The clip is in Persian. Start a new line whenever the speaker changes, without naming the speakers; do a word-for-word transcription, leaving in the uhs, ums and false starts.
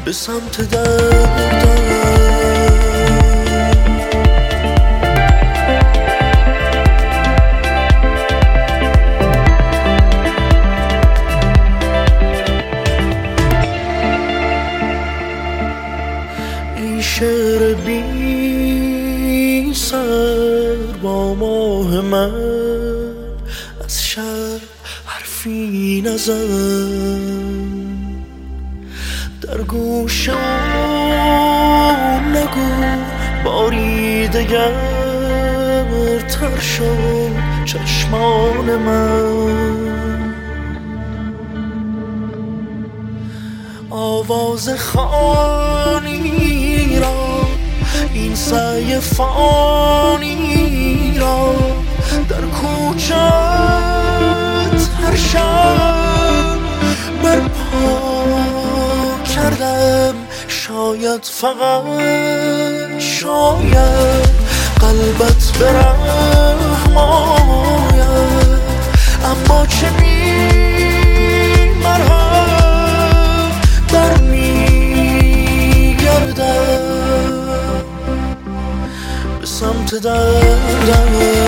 به سمت دردم. این شعر بی سر با ماه من از شب حرفی نزن، در گوش اون نگو باری دگر تر شد چشمان من. آواز خانی را این سعی فانی را در کوچت هر شب برپا کردم. شاید فقط شاید قلبت به رحم آید، اما چه بی مرهم در میگردم به سمت دردم.